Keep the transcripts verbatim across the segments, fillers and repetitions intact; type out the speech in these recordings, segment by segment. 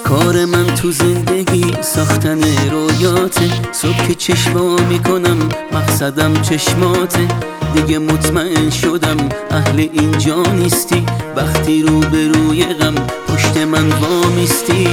کار من تو زندگی ساختن رویاته. صبح که چشما میکنم مقصدم چشماته. دیگه مطمئن شدم اهل اینجا نیستی. وقتی رو به روی غم پشت من وامیستی.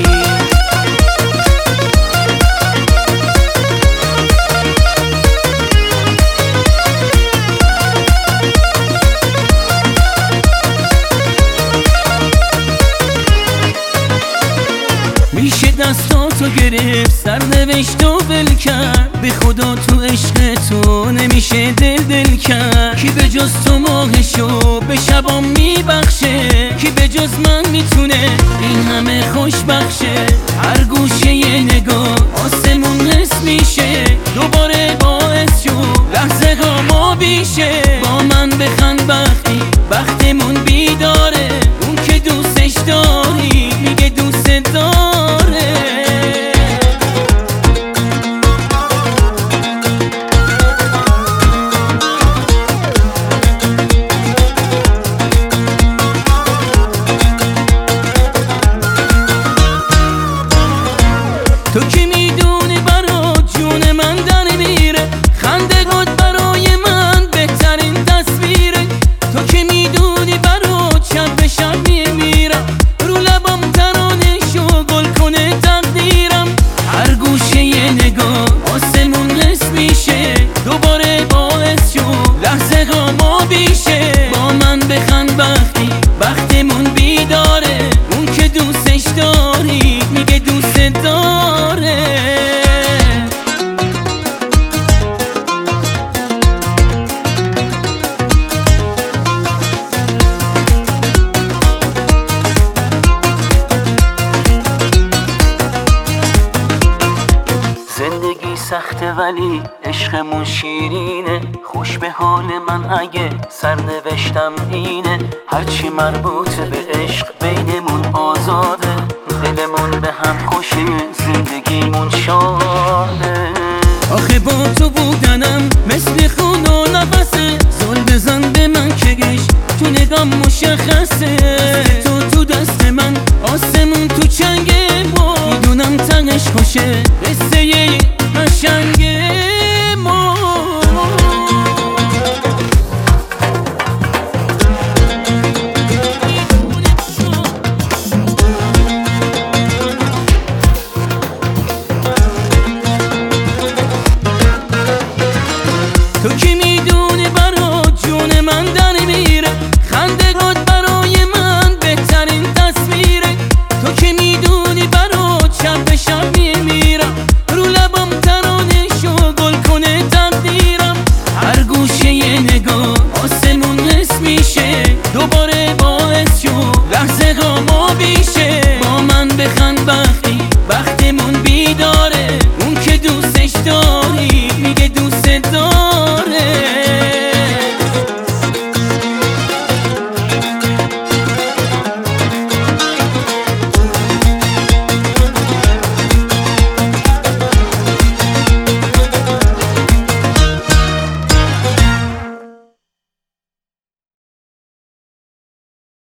میشه دستاتو گرفت سرنوشت و ول کرد. به خدا تو عشق تو نمیشه دل دل کرد. کی به جز تو ماهشو به شبام میبخشه؟ کی به جز من میتونه این همه خوش بخشه؟ هر گوشه یه نگاه آسمون حس میشه. دوباره باعث شو لحظه ها ما بیشه. با من بخند وقتی وقتمون بیداره. اون که دوستش داری میگه دوست داره. تو که میدونی برا جون من در میره. خندگات برای من بهترین تصویره. تو که میدونی برا شب به شب میمیرم. رو لبام ترانه شو گل کنه تقدیرم. هر گوشه یه نگاه آسمون حس میشه. دوباره باعث شو لحظه ها ما بیشه. با من بخند وقتی وقتمون بیداره. اون که دوستش داری میگه دوست داره. زندگی سخته ولی عشقمون شیرینه. خوش به حال من اگه سرنوشتم اینه. هرچی مربوط به عشق بینمون آزاده. دلمون به هم خوشه زندگیمون شاده. آخه با تو بودنم مثل خون و نفسه. زل بزن به من که گشت تو نگام مشخصه.